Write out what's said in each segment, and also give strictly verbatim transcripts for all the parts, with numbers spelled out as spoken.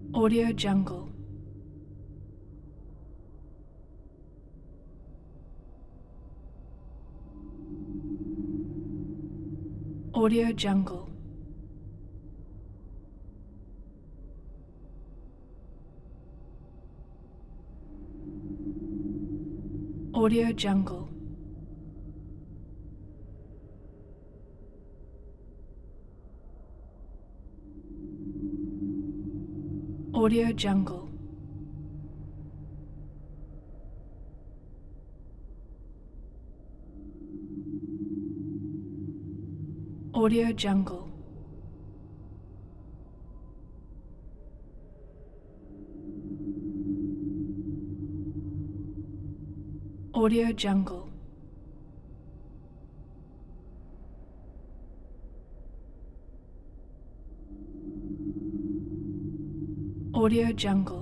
Audio Jungle. Audio Jungle. Audio Jungle. Audio Jungle. Audio Jungle. Audio Jungle. Audio Jungle.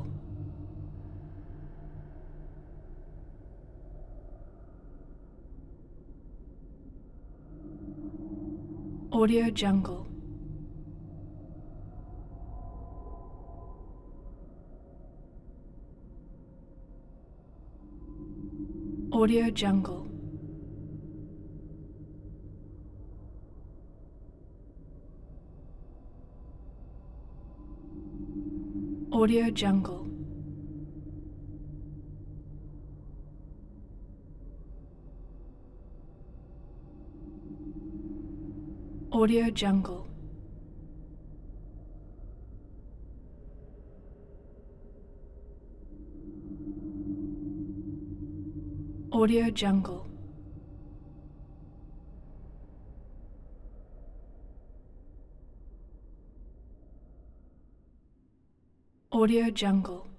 Audio Jungle. Audio Jungle. Audio Jungle. Audio Jungle. Audio Jungle. Audio Jungle.